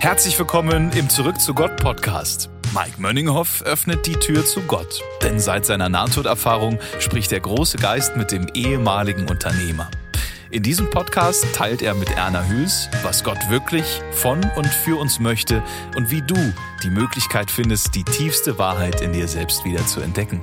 Herzlich willkommen im Zurück zu Gott Podcast. Mike Mönninghoff öffnet die Tür zu Gott, denn seit seiner Nahtoderfahrung spricht der große Geist mit dem ehemaligen Unternehmer. In diesem Podcast teilt er mit Erna Hüß, was Gott wirklich von und für uns möchte und wie du die Möglichkeit findest, die tiefste Wahrheit in dir selbst wieder zu entdecken.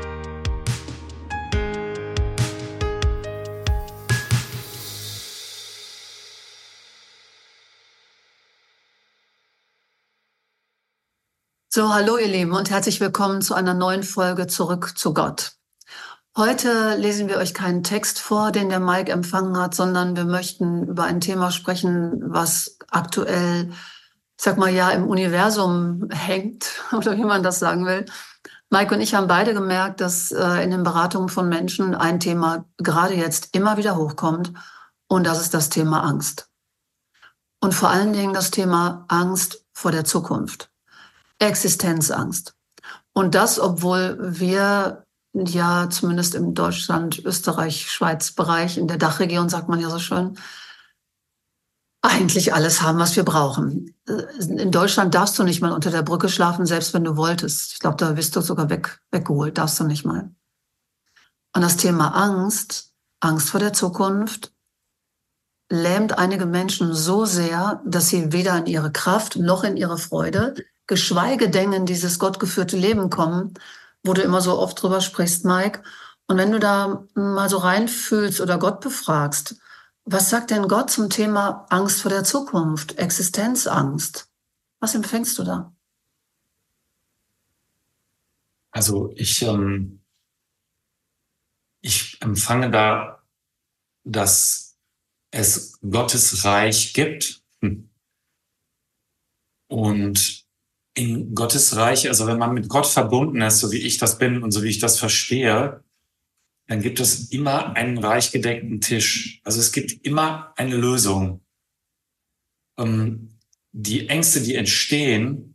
So, hallo ihr Lieben und herzlich willkommen zu einer neuen Folge Zurück zu Gott. Heute lesen wir euch keinen Text vor, den der Mike empfangen hat, sondern wir möchten über ein Thema sprechen, was aktuell, im Universum hängt oder wie man das sagen will. Mike und ich haben beide gemerkt, dass in den Beratungen von Menschen ein Thema gerade jetzt immer wieder hochkommt und das ist das Thema Angst. Und vor allen Dingen das Thema Angst vor der Zukunft. Existenzangst. Und das, obwohl wir ja zumindest im Deutschland, Österreich, Schweiz-Bereich, in der Dachregion, sagt man ja so schön, eigentlich alles haben, was wir brauchen. In Deutschland darfst du nicht mal unter der Brücke schlafen, selbst wenn du wolltest. Ich glaube, da wirst du sogar weggeholt, darfst du nicht mal. Und das Thema Angst, Angst vor der Zukunft, lähmt einige Menschen so sehr, dass sie weder in ihre Kraft noch in ihre Freude, geschweige denn in dieses gottgeführte Leben kommen, wo du immer so oft drüber sprichst, Mike. Und wenn du da mal so reinfühlst oder Gott befragst, was sagt denn Gott zum Thema Angst vor der Zukunft, Existenzangst? Was empfängst du da? Also ich empfange da, dass es Gottes Reich gibt und in Gottes Reich, also wenn man mit Gott verbunden ist, so wie ich das bin und so wie ich das verstehe, dann gibt es immer einen reich gedeckten Tisch. Also es gibt immer eine Lösung. Die Ängste, die entstehen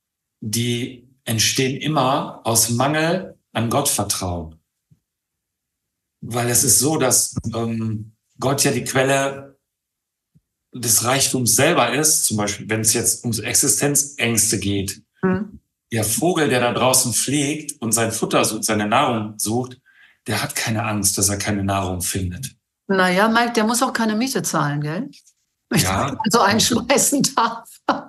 immer aus Mangel an Gottvertrauen. Weil es ist so, dass Gott ja die Quelle des Reichtums selber ist, zum Beispiel, wenn es jetzt um Existenzängste geht. Der Vogel, der da draußen fliegt und sein Futter sucht, seine Nahrung sucht, der hat keine Angst, dass er keine Nahrung findet. Naja, Mike, der muss auch keine Miete zahlen, gell? Wenn ich das so einschmeißen darf.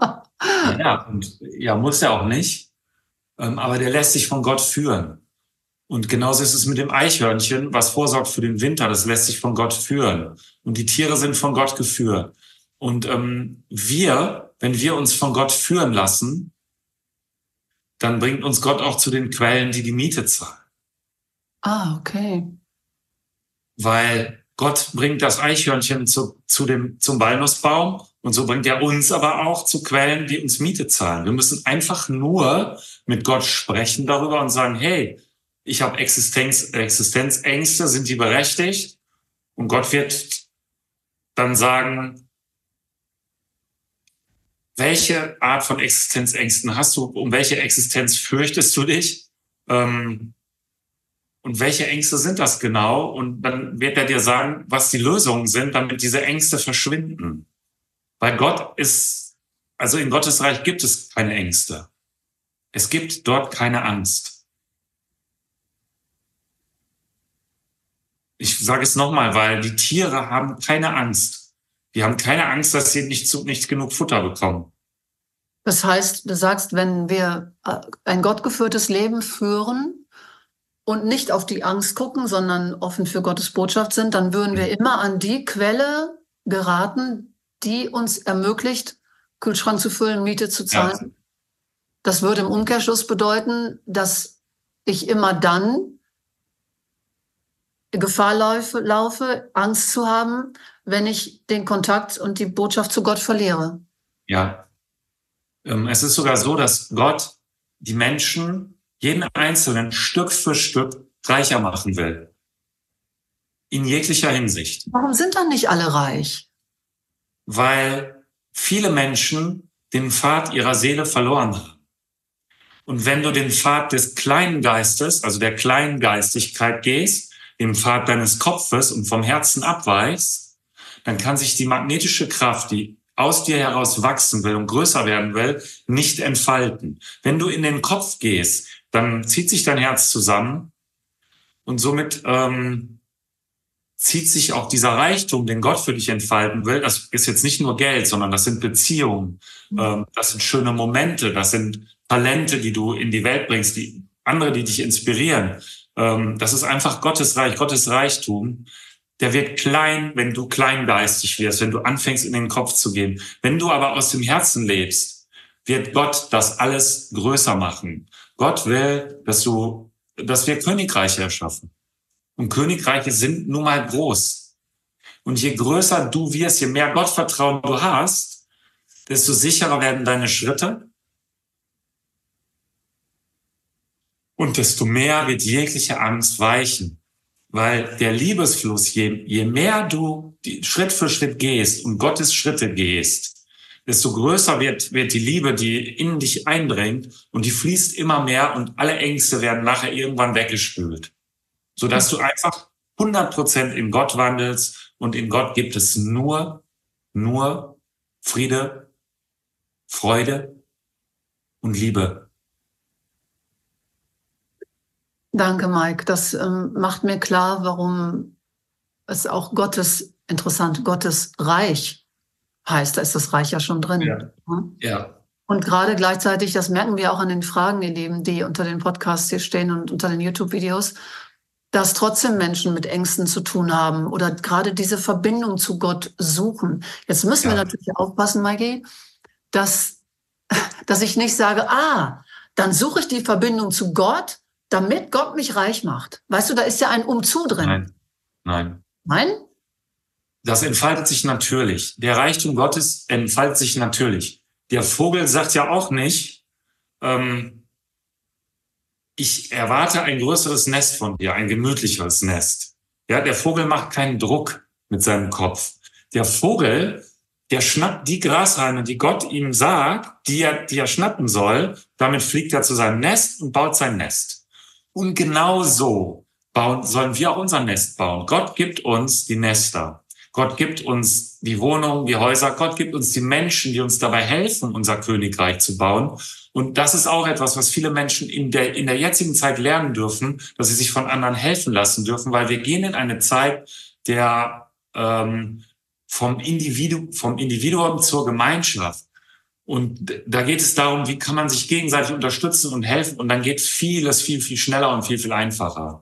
Muss er auch nicht. Aber der lässt sich von Gott führen. Und genauso ist es mit dem Eichhörnchen, was vorsorgt für den Winter, das lässt sich von Gott führen. Und die Tiere sind von Gott geführt. Und wenn wir uns von Gott führen lassen, dann bringt uns Gott auch zu den Quellen, die die Miete zahlen. Ah, okay. Weil Gott bringt das Eichhörnchen zum Walnussbaum und so bringt er uns aber auch zu Quellen, die uns Miete zahlen. Wir müssen einfach nur mit Gott sprechen darüber und sagen, hey, ich habe Existenzängste, sind die berechtigt? Und Gott wird dann sagen, welche Art von Existenzängsten hast du? Um welche Existenz fürchtest du dich? Und welche Ängste sind das genau? Und dann wird er dir sagen, was die Lösungen sind, damit diese Ängste verschwinden. Weil in Gottes Reich gibt es keine Ängste. Es gibt dort keine Angst. Ich sage es nochmal, weil die Tiere haben keine Angst. Die haben keine Angst, dass sie nicht genug Futter bekommen. Das heißt, du sagst, wenn wir ein gottgeführtes Leben führen und nicht auf die Angst gucken, sondern offen für Gottes Botschaft sind, dann würden wir immer an die Quelle geraten, die uns ermöglicht, Kühlschrank zu füllen, Miete zu zahlen. Ja. Das würde im Umkehrschluss bedeuten, dass ich immer dann Gefahr laufe, Angst zu haben, wenn ich den Kontakt und die Botschaft zu Gott verliere. Ja, es ist sogar so, dass Gott die Menschen, jeden Einzelnen Stück für Stück reicher machen will. In jeglicher Hinsicht. Warum sind dann nicht alle reich? Weil viele Menschen den Pfad ihrer Seele verloren haben. Und wenn du den Pfad des kleinen Geistes, also der kleinen Geistigkeit gehst, dem Pfad deines Kopfes und vom Herzen abweichst, dann kann sich die magnetische Kraft, die aus dir heraus wachsen will und größer werden will, nicht entfalten. Wenn du in den Kopf gehst, dann zieht sich dein Herz zusammen und somit zieht sich auch dieser Reichtum, den Gott für dich entfalten will. Das ist jetzt nicht nur Geld, sondern das sind Beziehungen, das sind schöne Momente, das sind Talente, die du in die Welt bringst, die dich inspirieren. Das ist einfach Gottes Reich, Gottes Reichtum. Der wird klein, wenn du kleingeistig wirst, wenn du anfängst, in den Kopf zu gehen. Wenn du aber aus dem Herzen lebst, wird Gott das alles größer machen. Gott will, dass wir Königreiche erschaffen. Und Königreiche sind nun mal groß. Und je größer du wirst, je mehr Gottvertrauen du hast, desto sicherer werden deine Schritte. Und desto mehr wird jegliche Angst weichen. Weil der Liebesfluss, je mehr du Schritt für Schritt gehst und Gottes Schritte gehst, desto größer wird die Liebe, die in dich eindringt, und die fließt immer mehr und alle Ängste werden nachher irgendwann weggespült. Sodass du einfach 100% in Gott wandelst, und in Gott gibt es nur Friede, Freude und Liebe. Danke, Mike. Das macht mir klar, warum es auch Gottes Reich heißt. Da ist das Reich ja schon drin. Ja. Und gerade gleichzeitig, das merken wir auch an den Fragen, ihr Lieben, die unter den Podcasts hier stehen und unter den YouTube-Videos, dass trotzdem Menschen mit Ängsten zu tun haben oder gerade diese Verbindung zu Gott suchen. Jetzt müssen wir natürlich aufpassen, Maggie, dass ich nicht sage, dann suche ich die Verbindung zu Gott, damit Gott mich reich macht. Weißt du, da ist ja ein Umzu drin. Nein? Das entfaltet sich natürlich. Der Reichtum Gottes entfaltet sich natürlich. Der Vogel sagt ja auch nicht, ich erwarte ein größeres Nest von dir, ein gemütlicheres Nest. Ja, der Vogel macht keinen Druck mit seinem Kopf. Der Vogel, der schnappt die Grashalme, die Gott ihm sagt, die er schnappen soll. Damit fliegt er zu seinem Nest und baut sein Nest. Und genau so sollen wir auch unser Nest bauen. Gott gibt uns die Nester. Gott gibt uns die Wohnungen, die Häuser. Gott gibt uns die Menschen, die uns dabei helfen, unser Königreich zu bauen. Und das ist auch etwas, was viele Menschen in der jetzigen Zeit lernen dürfen, dass sie sich von anderen helfen lassen dürfen, weil wir gehen in eine Zeit der vom Individuum zur Gemeinschaft. Und da geht es darum, wie kann man sich gegenseitig unterstützen und helfen. Und dann geht vieles viel, viel schneller und viel, viel einfacher.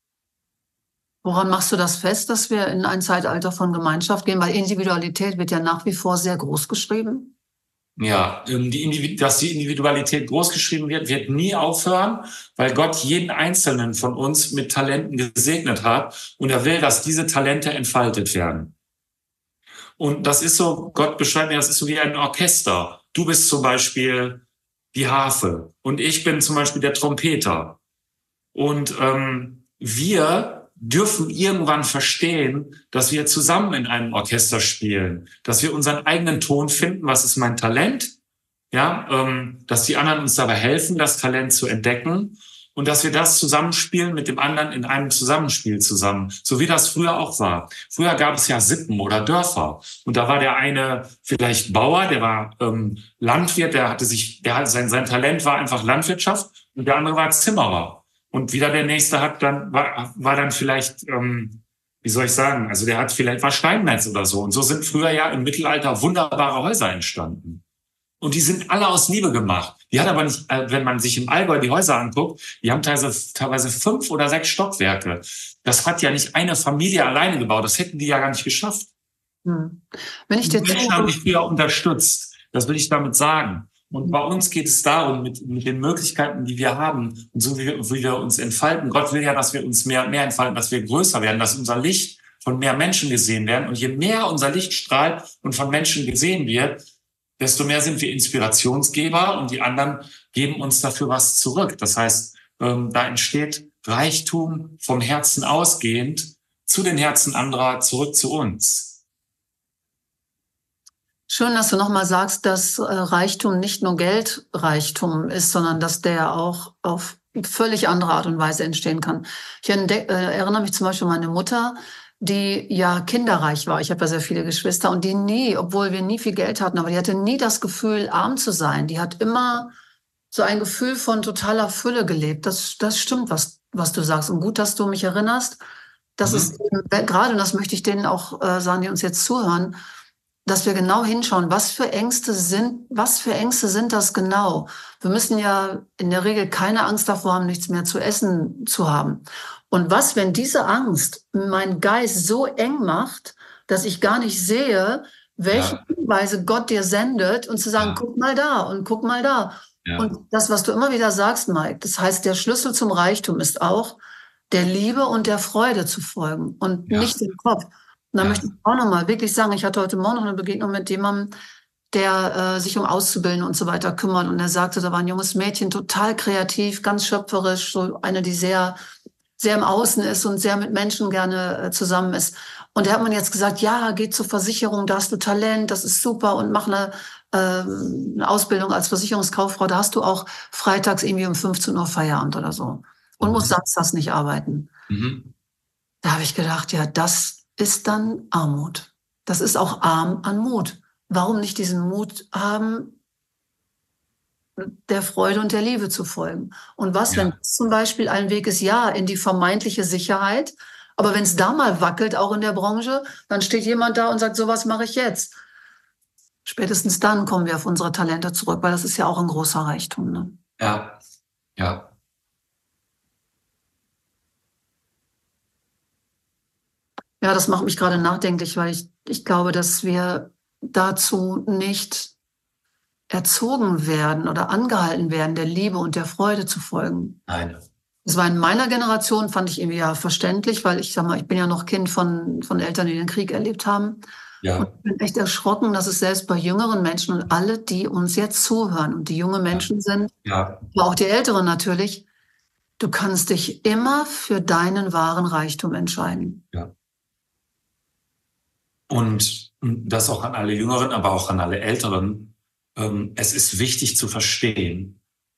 Woran machst du das fest, dass wir in ein Zeitalter von Gemeinschaft gehen? Weil Individualität wird ja nach wie vor sehr groß geschrieben. Ja, dass die Individualität groß geschrieben wird nie aufhören, weil Gott jeden Einzelnen von uns mit Talenten gesegnet hat. Und er will, dass diese Talente entfaltet werden. Und das ist so, Gott beschreibt mir, das ist so wie ein Orchester. Du bist zum Beispiel die Harfe und ich bin zum Beispiel der Trompeter. Und wir dürfen irgendwann verstehen, dass wir zusammen in einem Orchester spielen, dass wir unseren eigenen Ton finden, was ist mein Talent, dass die anderen uns dabei helfen, das Talent zu entdecken. Und dass wir das zusammenspielen mit dem anderen in einem Zusammenspiel zusammen, so wie das früher auch war. Früher gab es ja Sippen oder Dörfer. Und da war der eine vielleicht Bauer, der war Landwirt, sein Talent war einfach Landwirtschaft, und der andere war Zimmerer. Und wieder der nächste war dann vielleicht, wie soll ich sagen, also war Steinmetz oder so. Und so sind früher ja im Mittelalter wunderbare Häuser entstanden. Und die sind alle aus Liebe gemacht. Die hat aber nicht, wenn man sich im Allgäu die Häuser anguckt, die haben teilweise 5 oder 6 Stockwerke. Das hat ja nicht eine Familie alleine gebaut. Das hätten die ja gar nicht geschafft. Wenn ich die Menschen haben mich früher unterstützt. Das will ich damit sagen. Und bei uns geht es darum, mit den Möglichkeiten, die wir haben, und so wie wir uns entfalten. Gott will ja, dass wir uns mehr entfalten, dass wir größer werden, dass unser Licht von mehr Menschen gesehen werden. Und je mehr unser Licht strahlt und von Menschen gesehen wird, desto mehr sind wir Inspirationsgeber, und die anderen geben uns dafür was zurück. Das heißt, da entsteht Reichtum vom Herzen ausgehend zu den Herzen anderer zurück zu uns. Schön, dass du nochmal sagst, dass Reichtum nicht nur Geldreichtum ist, sondern dass der auch auf völlig andere Art und Weise entstehen kann. Ich erinnere mich zum Beispiel an meine Mutter, die ja kinderreich war. Ich habe ja sehr viele Geschwister und die nie, obwohl wir nie viel Geld hatten, aber die hatte nie das Gefühl, arm zu sein. Die hat immer so ein Gefühl von totaler Fülle gelebt. Das stimmt, was du sagst. Und gut, dass du mich erinnerst. Das ist eben, gerade, und das möchte ich denen auch sagen, die uns jetzt zuhören, dass wir genau hinschauen, was für Ängste sind das genau? Wir müssen ja in der Regel keine Angst davor haben, nichts mehr zu essen zu haben. Und was, wenn diese Angst meinen Geist so eng macht, dass ich gar nicht sehe, welche Hinweise Gott dir sendet und zu sagen, guck mal da und guck mal da. Ja. Und das, was du immer wieder sagst, Mike, das heißt, der Schlüssel zum Reichtum ist auch, der Liebe und der Freude zu folgen und nicht dem Kopf. Und da möchte ich auch nochmal wirklich sagen, ich hatte heute Morgen noch eine Begegnung mit jemandem, der sich um Auszubildende und so weiter kümmert. Und er sagte, da war ein junges Mädchen, total kreativ, ganz schöpferisch, so eine, die sehr, sehr im Außen ist und sehr mit Menschen gerne zusammen ist. Und da hat man jetzt gesagt, ja, geh zur Versicherung, da hast du Talent, das ist super und mach eine Ausbildung als Versicherungskauffrau, da hast du auch freitags irgendwie um 15 Uhr Feierabend oder so und musst samstags nicht arbeiten. Da habe ich gedacht, ja, das ist dann Armut. Das ist auch arm an Mut. Warum nicht diesen Mut haben, der Freude und der Liebe zu folgen? Und was, wenn das zum Beispiel ein Weg ist, ja, in die vermeintliche Sicherheit, aber wenn es da mal wackelt, auch in der Branche, dann steht jemand da und sagt, so was mache ich jetzt. Spätestens dann kommen wir auf unsere Talente zurück, weil das ist ja auch ein großer Reichtum. Ne? Ja. Ja, das macht mich gerade nachdenklich, weil ich glaube, dass wir dazu nicht erzogen werden oder angehalten werden, der Liebe und der Freude zu folgen. Nein. Das war in meiner Generation, fand ich irgendwie ja verständlich, weil ich sag mal, ich bin ja noch Kind von Eltern, die den Krieg erlebt haben. Ja. Und ich bin echt erschrocken, dass es selbst bei jüngeren Menschen und alle, die uns jetzt zuhören und die junge Menschen sind, aber auch die Älteren natürlich, du kannst dich immer für deinen wahren Reichtum entscheiden. Ja. Und das auch an alle Jüngeren, aber auch an alle Älteren. Es ist wichtig zu verstehen,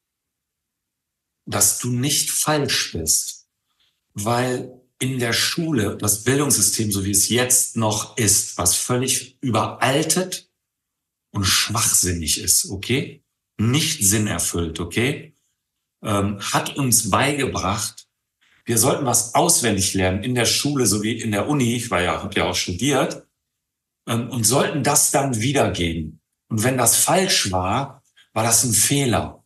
dass du nicht falsch bist, weil in der Schule das Bildungssystem, so wie es jetzt noch ist, was völlig überaltet und schwachsinnig ist, okay? Nicht sinnerfüllt, okay? Hat uns beigebracht, wir sollten was auswendig lernen in der Schule sowie in der Uni, ich habe ja auch studiert, und sollten das dann wiedergeben. Und wenn das falsch war, war das ein Fehler.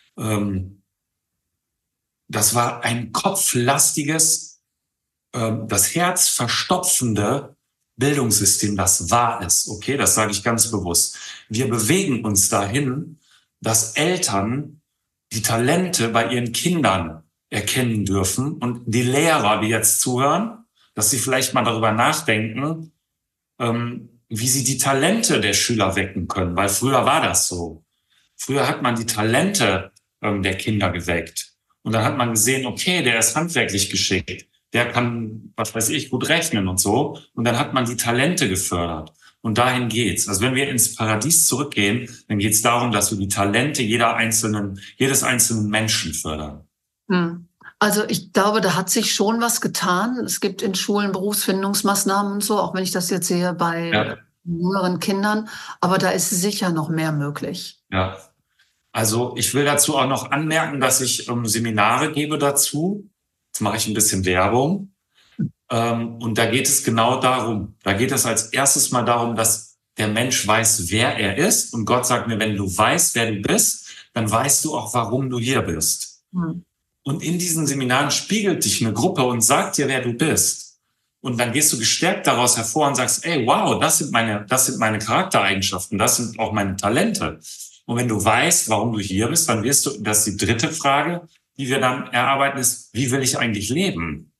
Das war ein kopflastiges, das Herz verstopfende Bildungssystem, das war es, okay? Das sage ich ganz bewusst. Wir bewegen uns dahin, dass Eltern die Talente bei ihren Kindern erkennen dürfen und die Lehrer, die jetzt zuhören, dass sie vielleicht mal darüber nachdenken, wie sie die Talente der Schüler wecken können, weil früher war das so. Früher hat man die Talente der Kinder geweckt und dann hat man gesehen, okay, der ist handwerklich geschickt, der kann, was weiß ich, gut rechnen und so, und dann hat man die Talente gefördert und dahin geht's. Also wenn wir ins Paradies zurückgehen, dann geht's darum, dass wir die Talente jedes einzelnen Menschen fördern. Also ich glaube, da hat sich schon was getan. Es gibt in Schulen Berufsfindungsmaßnahmen und so, auch wenn ich das jetzt sehe bei jüngeren Kindern. Aber da ist sicher noch mehr möglich. Ja, also ich will dazu auch noch anmerken, dass ich Seminare gebe dazu. Jetzt mache ich ein bisschen Werbung. Und da geht es genau darum. Da geht es als erstes mal darum, dass der Mensch weiß, wer er ist. Und Gott sagt mir, wenn du weißt, wer du bist, dann weißt du auch, warum du hier bist. Und in diesen Seminaren spiegelt dich eine Gruppe und sagt dir, wer du bist. Und dann gehst du gestärkt daraus hervor und sagst, ey, wow, das sind meine Charaktereigenschaften, das sind auch meine Talente. Und wenn du weißt, warum du hier bist, dann wirst du, das ist die dritte Frage, die wir dann erarbeiten, ist, wie will ich eigentlich leben?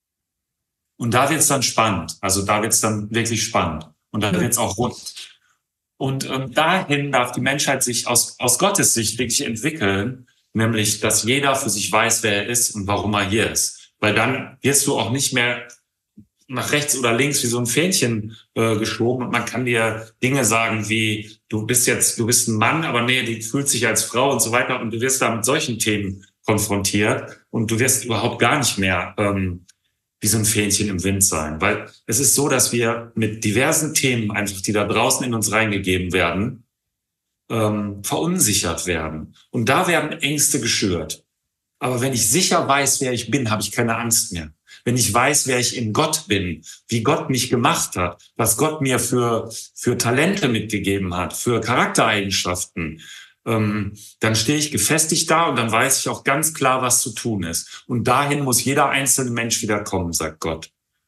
Und da wird's dann spannend. Also da wird's dann wirklich spannend. Und da wird's auch rund. Und dahin darf die Menschheit sich aus Gottes Sicht wirklich entwickeln, nämlich, dass jeder für sich weiß, wer er ist und warum er hier ist. Weil dann wirst du auch nicht mehr nach rechts oder links wie so ein Fähnchen geschoben und man kann dir Dinge sagen wie, du bist ein Mann, aber nee, die fühlt sich als Frau und so weiter, und du wirst da mit solchen Themen konfrontiert und du wirst überhaupt gar nicht mehr, wie so ein Fähnchen im Wind sein. Weil es ist so, dass wir mit diversen Themen einfach, die da draußen in uns reingegeben werden, verunsichert werden. Und da werden Ängste geschürt. Aber wenn ich sicher weiß, wer ich bin, habe ich keine Angst mehr. Wenn ich weiß, wer ich in Gott bin, wie Gott mich gemacht hat, was Gott mir für Talente mitgegeben hat, für Charaktereigenschaften, dann stehe ich gefestigt da und dann weiß ich auch ganz klar, was zu tun ist. Und dahin muss jeder einzelne Mensch wieder kommen, sagt Gott.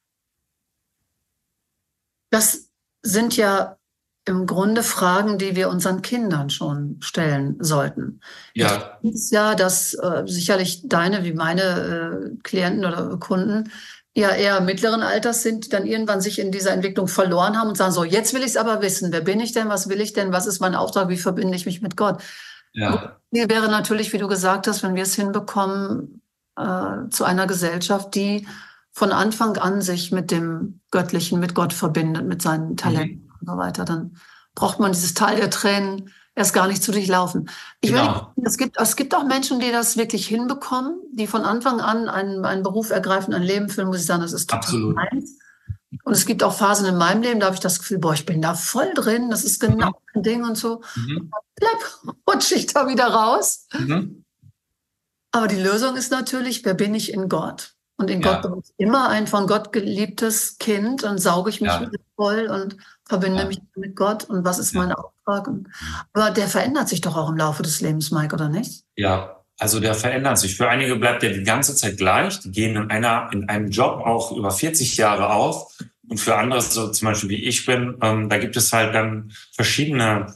Das sind ja im Grunde Fragen, die wir unseren Kindern schon stellen sollten. Ja. Ist ja, dass sicherlich deine wie meine Klienten oder Kunden ja eher mittleren Alters sind, die dann irgendwann sich in dieser Entwicklung verloren haben und sagen, so, jetzt will ich es aber wissen. Wer bin ich denn? Was will ich denn? Was ist mein Auftrag? Wie verbinde ich mich mit Gott? Ja. Hier wäre natürlich, wie du gesagt hast, wenn wir es hinbekommen, zu einer Gesellschaft, die von Anfang an sich mit dem Göttlichen, mit Gott verbindet, mit seinen Talenten und so weiter, dann braucht man dieses Tal der Tränen erst gar nicht zu durchlaufen. Genau. Es gibt auch Menschen, die das wirklich hinbekommen, die von Anfang an einen Beruf ergreifen, ein Leben führen, muss ich sagen, das ist total Absolut. meins. Und es gibt auch Phasen in meinem Leben, da habe ich das Gefühl, boah, ich bin da voll drin, das ist genau ein Ding und so. Und dann rutsche ich da wieder raus. Aber die Lösung ist natürlich, wer bin ich in Gott? Und in Gott bin ich immer ein von Gott geliebtes Kind und sauge ich mich wieder voll und verbinde mich mit Gott. Und was ist mein Auftrag? Aber der verändert sich doch auch im Laufe des Lebens, Mike, oder nicht? Ja, also der verändert sich. Für einige bleibt der die ganze Zeit gleich. Die gehen in einem Job auch über 40 Jahre auf. Und für andere, so zum Beispiel wie ich bin, da gibt es halt dann verschiedene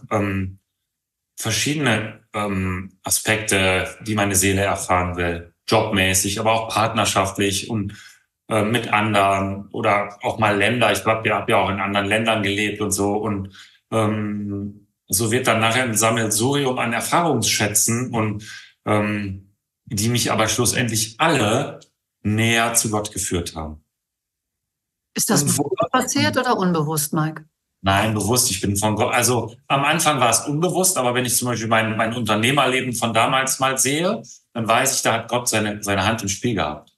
Aspekte, die meine Seele erfahren will. Jobmäßig, aber auch partnerschaftlich und mit anderen oder auch mal Länder. Ich glaube, ihr habt ja auch in anderen Ländern gelebt und so. Und so wird dann nachher ein Sammelsurium an Erfahrungsschätzen und die mich aber schlussendlich alle näher zu Gott geführt haben. Ist das passiert oder unbewusst, Mike? Nein, bewusst. Ich bin von Gott. Also am Anfang war es unbewusst, aber wenn ich zum Beispiel mein Unternehmerleben von damals mal sehe, dann weiß ich, da hat Gott seine Hand im Spiel gehabt.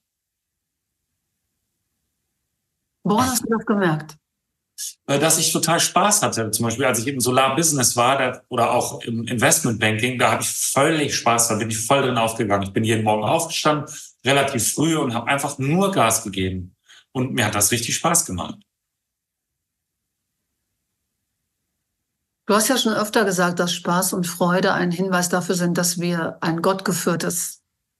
Woran hast du das gemerkt? Dass ich total Spaß hatte. Zum Beispiel, als ich im Solar-Business war oder auch im Investmentbanking, da habe ich völlig Spaß, da bin ich voll drin aufgegangen. Ich bin jeden Morgen aufgestanden, relativ früh und habe einfach nur Gas gegeben. Und mir hat das richtig Spaß gemacht. Du hast ja schon öfter gesagt, dass Spaß und Freude ein Hinweis dafür sind, dass wir ein gottgeführtes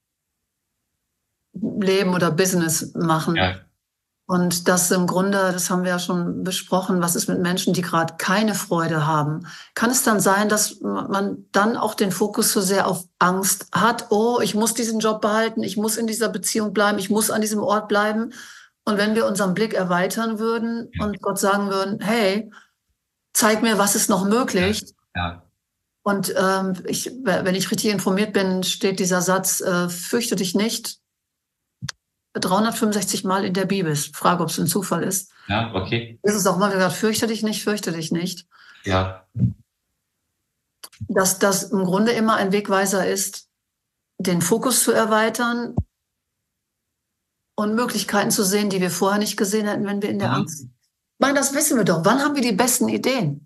Leben oder Business machen. Ja. Und das im Grunde, das haben wir ja schon besprochen, was ist mit Menschen, die gerade keine Freude haben? Kann es dann sein, dass man dann auch den Fokus so sehr auf Angst hat? Oh, ich muss diesen Job behalten, ich muss in dieser Beziehung bleiben, ich muss an diesem Ort bleiben. Und wenn wir unseren Blick erweitern würden und Gott sagen würden, hey, zeig mir, was ist noch möglich. Ja. Und wenn ich richtig informiert bin, steht dieser Satz, fürchte dich nicht, 365 Mal in der Bibel. Frage, ob es ein Zufall ist. Ja, okay. Es ist auch mal gesagt, fürchte dich nicht, fürchte dich nicht. Ja. Dass das im Grunde immer ein Wegweiser ist, den Fokus zu erweitern und Möglichkeiten zu sehen, die wir vorher nicht gesehen hätten, wenn wir in der Angst sind. Ich meine, das wissen wir doch. Wann haben wir die besten Ideen?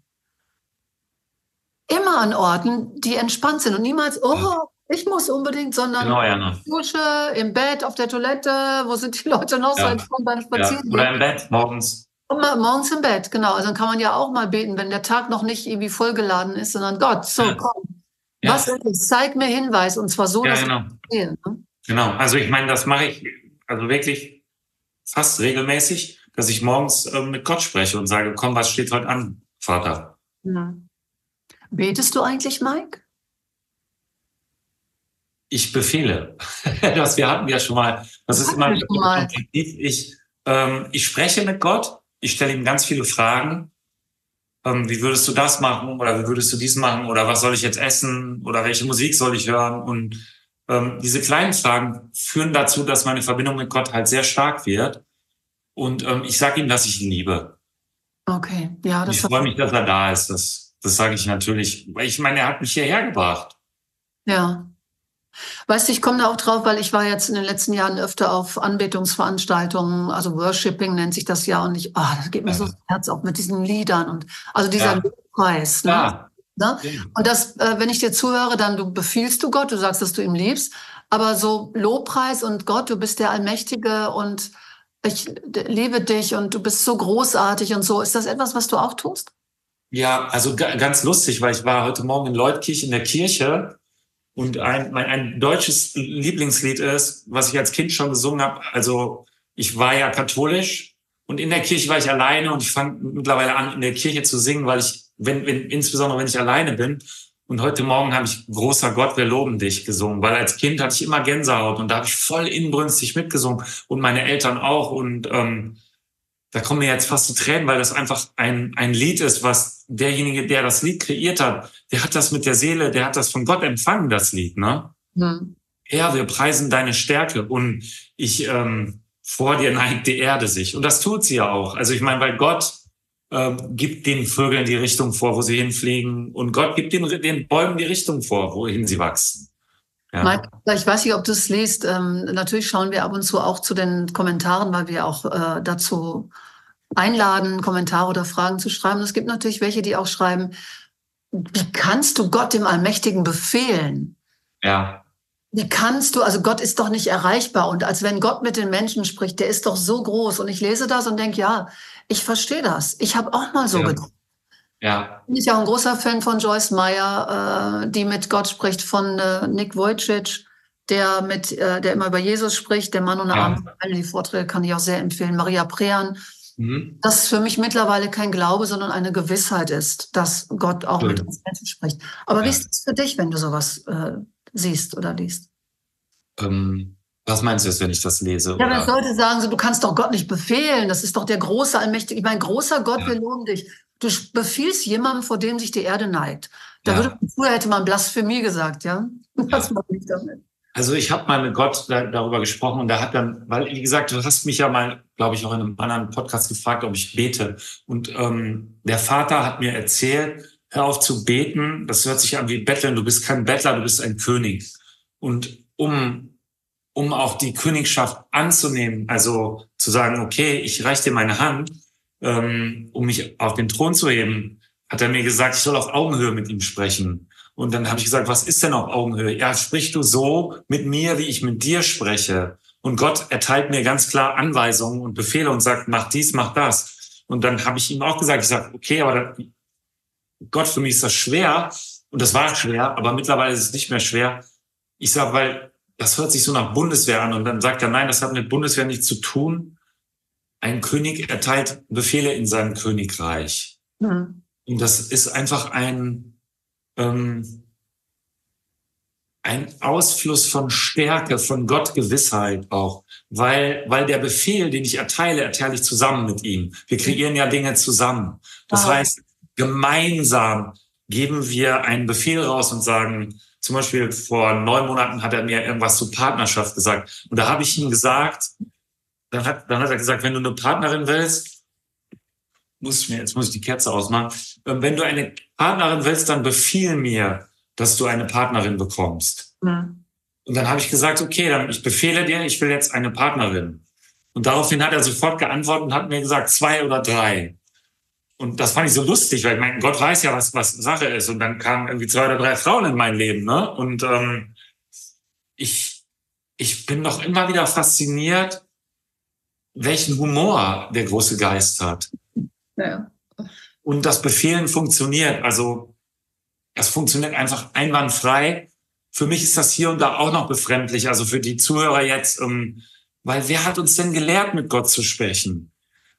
Immer an Orten, die entspannt sind und niemals, oh, ich muss unbedingt, sondern Dusche, im Bett, auf der Toilette, wo sind die Leute noch so entspannt beim Spazieren? Oder im Bett morgens. Morgens im Bett, genau. Also dann kann man ja auch mal beten, wenn der Tag noch nicht irgendwie vollgeladen ist, sondern Gott, so, komm. Ja. Was ist es? Zeig mir Hinweis und zwar so, dass ich verstehe. Ne? Genau, also ich meine, das mache ich also wirklich fast regelmäßig, dass ich morgens mit Gott spreche und sage, komm, was steht heute an, Vater? Ja. Betest du eigentlich, Mike? Ich befehle. Wir hatten ja schon mal. Das ist immer ich spreche mit Gott. Ich stelle ihm ganz viele Fragen. Wie würdest du das machen? Oder wie würdest du dies machen? Oder was soll ich jetzt essen? Oder welche Musik soll ich hören? Und diese kleinen Fragen führen dazu, dass meine Verbindung mit Gott halt sehr stark wird. Und ich sage ihm, dass ich ihn liebe. Okay, ja. Das ich freue mich, dass er da ist. Das sage ich natürlich. Ich meine, er hat mich hierher gebracht. Ja. Weißt du, ich komme da auch drauf, weil ich war jetzt in den letzten Jahren öfter auf Anbetungsveranstaltungen, also Worshipping nennt sich das ja, und das geht mir so das Herz auf mit diesen Liedern und also dieser Lobpreis, ne? Ja. Ne? Und das, wenn ich dir zuhöre, dann befiehlst du Gott, du sagst, dass du ihm liebst, aber so Lobpreis und Gott, du bist der Allmächtige und ich liebe dich und du bist so großartig und so. Ist das etwas, was du auch tust? Ja, also ganz lustig, weil ich war heute Morgen in Leutkirch in der Kirche und ein deutsches Lieblingslied ist, was ich als Kind schon gesungen habe. Also ich war ja katholisch und in der Kirche war ich alleine und ich fange mittlerweile an, in der Kirche zu singen, weil ich, insbesondere wenn ich alleine bin. Und heute Morgen habe ich Großer Gott, wir loben dich gesungen, weil als Kind hatte ich immer Gänsehaut und da habe ich voll inbrünstig mitgesungen und meine Eltern auch. Und da kommen mir jetzt fast die Tränen, weil das einfach ein Lied ist, was derjenige, der das Lied kreiert hat, der hat das mit der Seele, der hat das von Gott empfangen, das Lied, ne? Ja, wir preisen deine Stärke und vor dir neigt die Erde sich. Und das tut sie ja auch. Also ich meine, weil Gott gibt den Vögeln die Richtung vor, wo sie hinfliegen. Und Gott gibt den Bäumen die Richtung vor, wohin sie wachsen. Ja. Mike, ich weiß nicht, ob du es liest. Natürlich schauen wir ab und zu auch zu den Kommentaren, weil wir auch dazu einladen, Kommentare oder Fragen zu schreiben. Und es gibt natürlich welche, die auch schreiben, wie kannst du Gott dem Allmächtigen befehlen? Ja. Wie kannst du, also Gott ist doch nicht erreichbar. Und als wenn Gott mit den Menschen spricht, der ist doch so groß. Und ich lese das und denke, ja, ich verstehe das. Ich habe auch mal so gedacht. Ja. Ich bin ja auch ein großer Fan von Joyce Meyer, die mit Gott spricht, von Nick Vujicic, der immer über Jesus spricht, der Mann ohne Arme. Die Vorträge kann ich auch sehr empfehlen. Maria Prean. Das für mich mittlerweile kein Glaube, sondern eine Gewissheit ist, dass Gott auch mit uns Menschen spricht. Aber wie ist das für dich, wenn du sowas siehst oder liest? Was meinst du jetzt, wenn ich das lese? Ja, wenn Leute sagen, so, du kannst doch Gott nicht befehlen, das ist doch der große Allmächtige. Ich meine, großer Gott, wir loben dich. Du befiehlst jemandem, vor dem sich die Erde neigt. Früher hätte man Blasphemie gesagt, ja? Was mache ich damit? Also ich habe mal mit Gott darüber gesprochen und da hat dann, weil, wie gesagt, du hast mich ja mal, glaube ich, auch in einem anderen Podcast gefragt, ob ich bete. Und der Vater hat mir erzählt, hör auf zu beten, das hört sich an wie Betteln, du bist kein Bettler, du bist ein König. Und um auch die Königschaft anzunehmen, also zu sagen, okay, ich reiche dir meine Hand, um mich auf den Thron zu heben, hat er mir gesagt, ich soll auf Augenhöhe mit ihm sprechen. Und dann habe ich gesagt, was ist denn auf Augenhöhe? Ja, sprich du so mit mir, wie ich mit dir spreche. Und Gott erteilt mir ganz klar Anweisungen und Befehle und sagt, mach dies, mach das. Und dann habe ich ihm auch gesagt, ich sage, okay, aber Gott, für mich ist das schwer. Und das war schwer, aber mittlerweile ist es nicht mehr schwer. Ich sage, weil das hört sich so nach Bundeswehr an. Und dann sagt er, nein, das hat mit Bundeswehr nichts zu tun. Ein König erteilt Befehle in seinem Königreich. Und das ist einfach ein Ausfluss von Stärke, von Gottgewissheit auch, weil der Befehl, den ich erteile ich zusammen mit ihm. Wir kreieren ja Dinge zusammen. Das heißt, gemeinsam geben wir einen Befehl raus und sagen, zum Beispiel vor 9 Monaten hat er mir irgendwas zu Partnerschaft gesagt. Und da habe ich ihm gesagt, dann hat er gesagt, wenn du eine Partnerin willst, jetzt muss ich die Kerze ausmachen. Wenn du eine Partnerin willst, dann befiehl mir, dass du eine Partnerin bekommst. Und dann habe ich gesagt, okay, dann ich befehle dir, ich will jetzt eine Partnerin. Und daraufhin hat er sofort geantwortet und hat mir gesagt, 2 oder 3. Und das fand ich so lustig, weil ich meine, Gott weiß ja, was Sache ist. Und dann kamen irgendwie 2 oder 3 Frauen in mein Leben, ne? Und ich bin noch immer wieder fasziniert, welchen Humor der große Geist hat. Ja. Und das Befehlen funktioniert. Also das funktioniert einfach einwandfrei. Für mich ist das hier und da auch noch befremdlich. Also für die Zuhörer jetzt, weil wer hat uns denn gelehrt, mit Gott zu sprechen?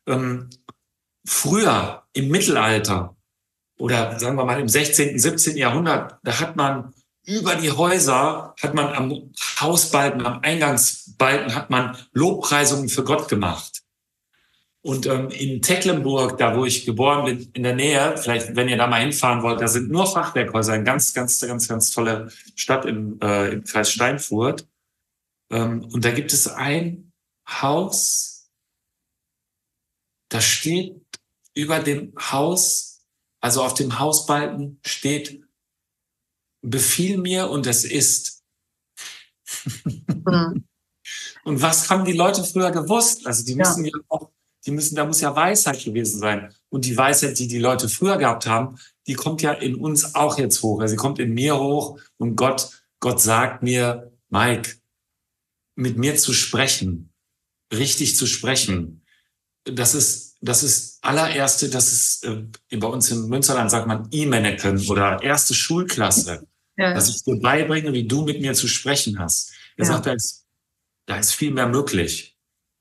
Früher im Mittelalter oder sagen wir mal im 16., 17. Jahrhundert, da hat man über die Häuser, hat man am Hausbalken, am Eingangsbalken, hat man Lobpreisungen für Gott gemacht. Und in Tecklenburg, da wo ich geboren bin, in der Nähe, vielleicht wenn ihr da mal hinfahren wollt, da sind nur Fachwerkhäuser, eine ganz tolle Stadt im Kreis Steinfurt. Und da gibt es ein Haus, da steht über dem Haus, also auf dem Hausbalken steht, befiehl mir und es ist. Mhm. Und was haben die Leute früher gewusst? Also die Ja. müssen ja auch, da muss ja Weisheit gewesen sein. Und die Weisheit, die die Leute früher gehabt haben, die kommt ja in uns auch jetzt hoch. Also sie kommt in mir hoch und Gott sagt mir, Mike, mit mir zu sprechen, richtig zu sprechen, das ist allererste, das ist bei uns im Münsterland sagt man E-Mannequin oder erste Schulklasse, Ja. dass ich dir beibringe, wie du mit mir zu sprechen hast. Er Ja. sagt, da ist viel mehr möglich.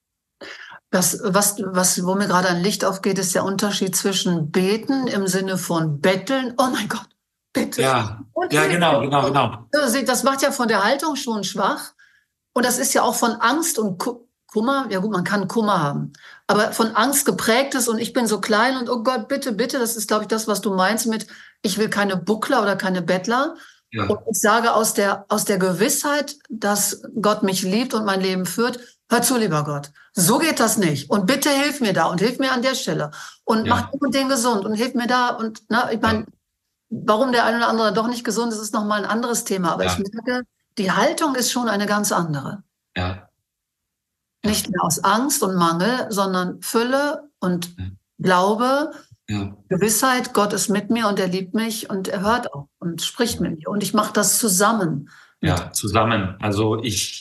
Wo mir gerade ein Licht aufgeht, ist der Unterschied zwischen beten im Sinne von betteln. Oh mein Gott, bitte. Ja, Und ja, genau. Das macht ja von der Haltung schon schwach. Und das ist ja auch von Angst und Kummer. Ja gut, man kann Kummer haben. Aber von Angst geprägtes und ich bin so klein und oh Gott, bitte, bitte. Das ist, glaube ich, das, was du meinst mit, ich will keine Buckler oder keine Bettler. Ja. Und ich sage aus der Gewissheit, dass Gott mich liebt und mein Leben führt, hör zu, lieber Gott, so geht das nicht. Und bitte hilf mir da und hilf mir an der Stelle. Und mach den und den gesund und hilf mir da. Und ich meine, warum der eine oder andere doch nicht gesund ist, ist nochmal ein anderes Thema. Aber ich merke, die Haltung ist schon eine ganz andere. Ja. Nicht mehr aus Angst und Mangel, sondern Fülle und Glaube, Gewissheit, Gott ist mit mir und er liebt mich und er hört auch und spricht mit mir. Und ich mache das zusammen. Ja, zusammen. Also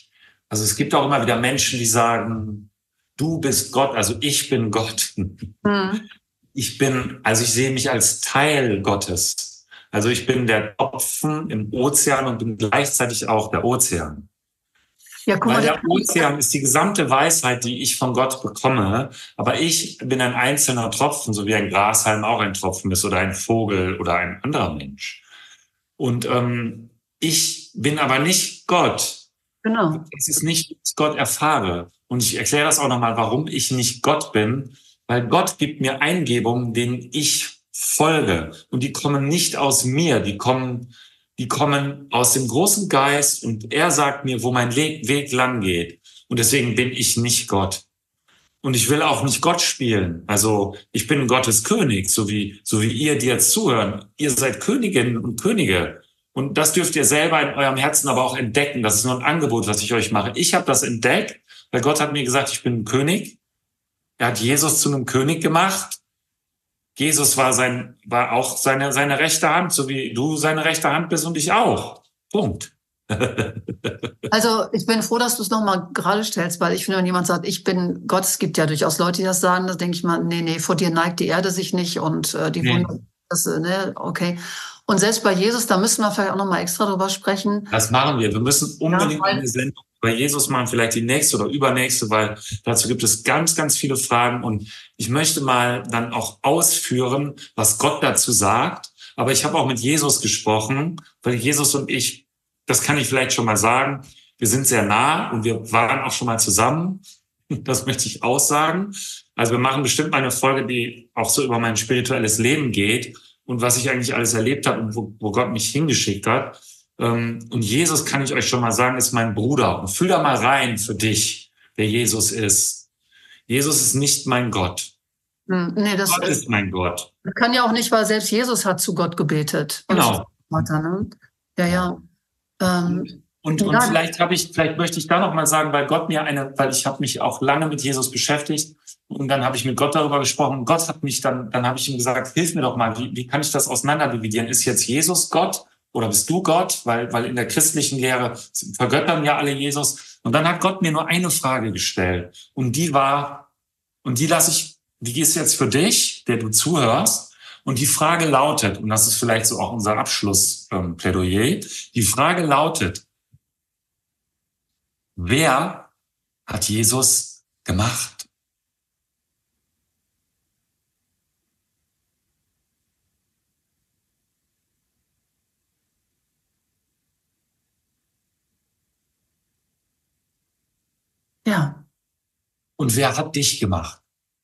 es gibt auch immer wieder Menschen, die sagen, du bist Gott, also ich bin Gott. Mhm. Ich sehe mich als Teil Gottes. Also ich bin der Tropfen im Ozean und bin gleichzeitig auch der Ozean. Ja, guck mal, weil der Ozean ist die gesamte Weisheit, die ich von Gott bekomme. Aber ich bin ein einzelner Tropfen, so wie ein Grashalm auch ein Tropfen ist oder ein Vogel oder ein anderer Mensch. Und ich bin aber nicht Gott. Genau. Es ist nicht, dass ich Gott erfahre. Und ich erkläre das auch nochmal, warum ich nicht Gott bin. Weil Gott gibt mir Eingebungen, denen ich folge. Und die kommen nicht aus mir, die kommen aus dem großen Geist und er sagt mir, wo mein Weg lang geht. Und deswegen bin ich nicht Gott. Und ich will auch nicht Gott spielen. Also ich bin Gottes König, so wie ihr, die jetzt zuhören. Ihr seid Königinnen und Könige. Und das dürft ihr selber in eurem Herzen aber auch entdecken. Das ist nur ein Angebot, was ich euch mache. Ich habe das entdeckt, weil Gott hat mir gesagt, ich bin ein König. Er hat Jesus zu einem König gemacht. Jesus war auch seine rechte Hand, so wie du seine rechte Hand bist und ich auch. Punkt. Also ich bin froh, dass du es nochmal gerade stellst, weil ich finde, wenn jemand sagt, ich bin Gott, es gibt ja durchaus Leute, die das sagen, da denke ich mal, nee, vor dir neigt die Erde sich nicht und die Wunder, okay. Und selbst bei Jesus, da müssen wir vielleicht auch nochmal extra drüber sprechen. Das machen wir. Wir müssen unbedingt eine Sendung bei Jesus machen, vielleicht die nächste oder übernächste, weil dazu gibt es ganz, ganz viele Fragen. Und ich möchte mal dann auch ausführen, was Gott dazu sagt. Aber ich habe auch mit Jesus gesprochen, weil Jesus und ich, das kann ich vielleicht schon mal sagen, wir sind sehr nah und wir waren auch schon mal zusammen. Das möchte ich aussagen. Also wir machen bestimmt mal eine Folge, die auch so über mein spirituelles Leben geht und was ich eigentlich alles erlebt habe und wo Gott mich hingeschickt hat. Und Jesus, kann ich euch schon mal sagen, ist mein Bruder. Und fühl da mal rein für dich, wer Jesus ist. Jesus ist nicht mein Gott. Nee, Gott ist mein Gott. Kann ja auch nicht, weil selbst Jesus hat zu Gott gebetet. Genau. Ja. Und vielleicht möchte ich da noch mal sagen, weil ich habe mich auch lange mit Jesus beschäftigt und dann habe ich mit Gott darüber gesprochen. Gott hat mich dann habe ich ihm gesagt, hilf mir doch mal, wie kann ich das auseinanderdividieren? Ist jetzt Jesus Gott oder bist du Gott? Weil in der christlichen Lehre vergöttern ja alle Jesus. Und dann hat Gott mir nur eine Frage gestellt und die ist jetzt für dich, der du zuhörst. Und die Frage lautet, und das ist vielleicht so auch unser Abschlussplädoyer, die Frage lautet, wer hat Jesus gemacht? Ja. Und wer hat dich gemacht?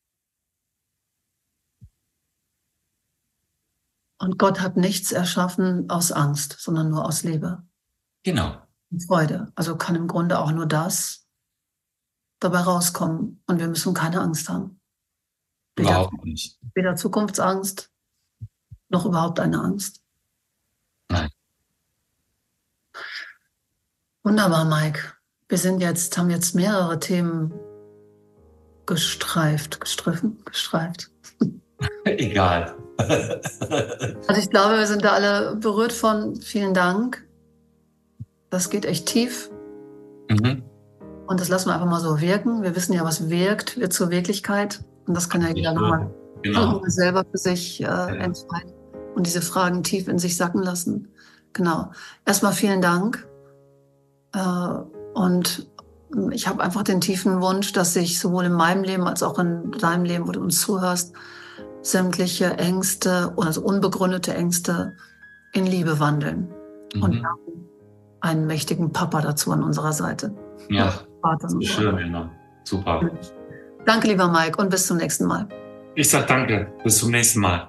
Und Gott hat nichts erschaffen aus Angst, sondern nur aus Liebe. Genau. Und Freude. Also kann im Grunde auch nur das dabei rauskommen. Und wir müssen keine Angst haben. Überhaupt nicht. Weder Zukunftsangst, noch überhaupt eine Angst. Nein. Wunderbar, Mike. Wir haben jetzt mehrere Themen gestreift. Egal. Also ich glaube, wir sind da alle berührt von. Vielen Dank. Das geht echt tief. Mhm. Und das lassen wir einfach mal so wirken. Wir wissen ja, was wirkt, wird zur Wirklichkeit. Und das kann ja jeder nochmal selber für sich entscheiden und diese Fragen tief in sich sacken lassen. Genau. Erstmal vielen Dank. Und ich habe einfach den tiefen Wunsch, dass sich sowohl in meinem Leben als auch in deinem Leben, wo du uns zuhörst, sämtliche Ängste, also unbegründete Ängste in Liebe wandeln. Und wir haben einen mächtigen Papa dazu an unserer Seite. Ja, schön, genau. Super. Danke, lieber Mike, und bis zum nächsten Mal. Ich sag danke. Bis zum nächsten Mal.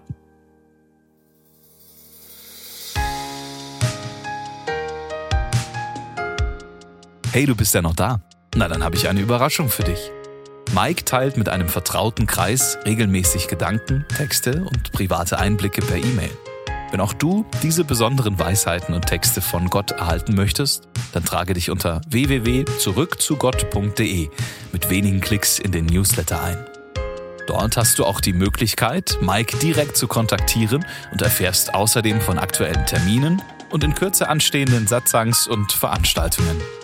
Hey, du bist ja noch da? Na, dann habe ich eine Überraschung für dich. Mike teilt mit einem vertrauten Kreis regelmäßig Gedanken, Texte und private Einblicke per E-Mail. Wenn auch du diese besonderen Weisheiten und Texte von Gott erhalten möchtest, dann trage dich unter www.zurückzugott.de mit wenigen Klicks in den Newsletter ein. Dort hast du auch die Möglichkeit, Mike direkt zu kontaktieren und erfährst außerdem von aktuellen Terminen und in Kürze anstehenden Satzangs und Veranstaltungen.